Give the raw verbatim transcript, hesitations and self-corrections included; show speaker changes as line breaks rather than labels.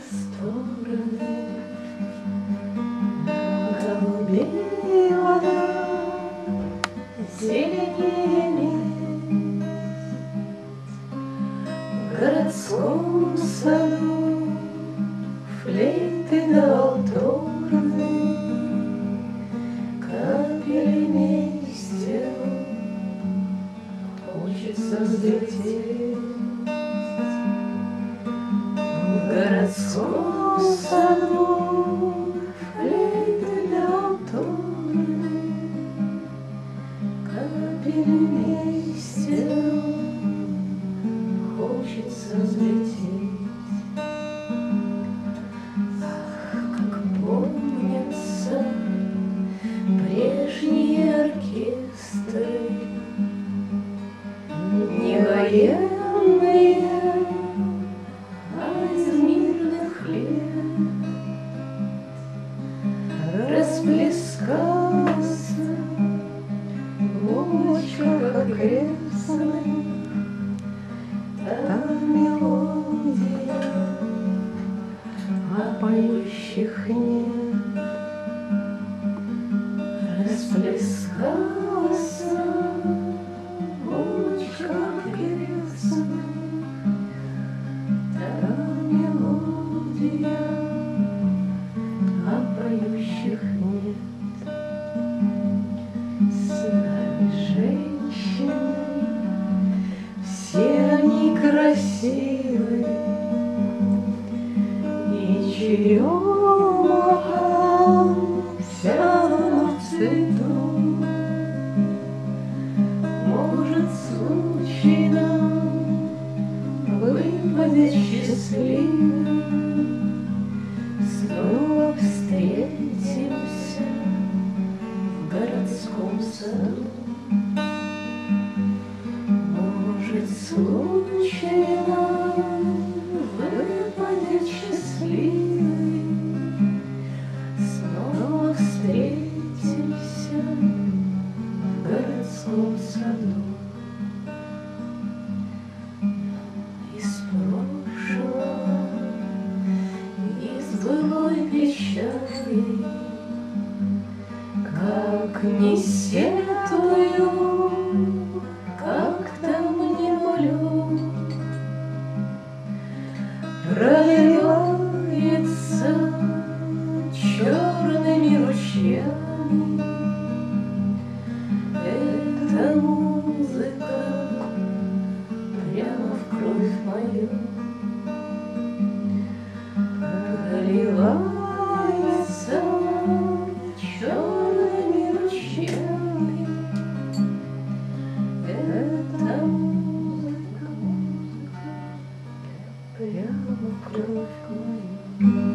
стороны, голубее вода, зеленее лес. В городском саду флейты да алторны, капели вместе, хочется взлететь. В городском саду флейты да алторны, капели вместе, хочется взлететь. Ах, как помнятся прежние оркестры, не военные, а из мирных лет. Расплескался в очках окрестных та мелодия, а поющих нет. Расплескался в очках окрестных та мелодия, а поющих нет. С нами женщины, все они красивы, и черемуха вся в цвету. Может, случайно выпадет счастливым, снова встретимся в городском саду. Может, случайно выпадет счастливый, снова встретимся в городском саду. Из прошлого, из былой печали, как не сетую, как там не молю, проливается черными ручьями эта музыка прямо в кровь мою. Проливается черными ручьями эта музыка, музыка прямо в кровь мою.